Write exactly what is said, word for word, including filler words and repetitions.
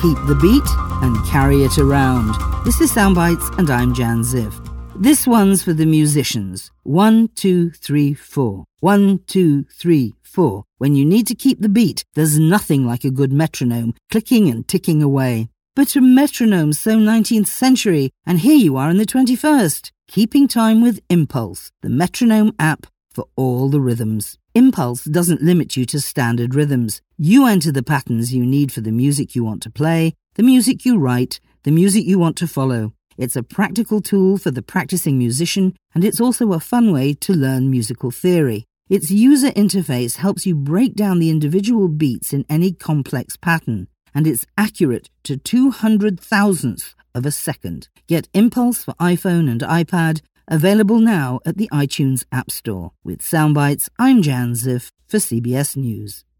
Keep the beat and carry it around. This is Soundbites and I'm Jan Ziff. This one's for the musicians. One, two, three, four. One, two, three, four. When you need to keep the beat, there's nothing like a good metronome, clicking and ticking away. But a metronome's so nineteenth century, and here you are in the twenty-first. Keeping time with Impulse, the metronome app for all the rhythms. Impulse doesn't limit you to standard rhythms. You enter the patterns you need for the music you want to play, the music you write, the music you want to follow. It's a practical tool for the practicing musician, and it's also a fun way to learn musical theory. Its user interface helps you break down the individual beats in any complex pattern, and it's accurate to two hundred thousandths of a second. Get Impulse for iPhone and iPad, available now at the iTunes App Store. With Soundbites, I'm Jan Ziff for C B S News.